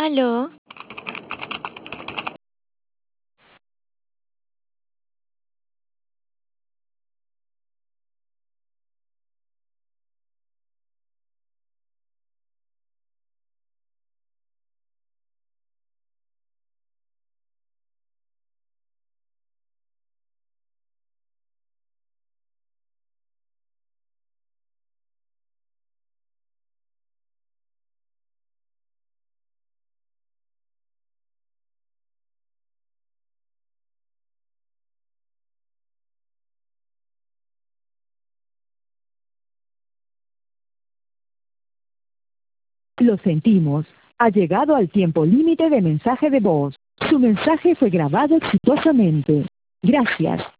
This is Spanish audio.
Aló, Lo sentimos. Ha llegado al tiempo límite de mensaje de voz. Su mensaje fue grabado exitosamente. Gracias.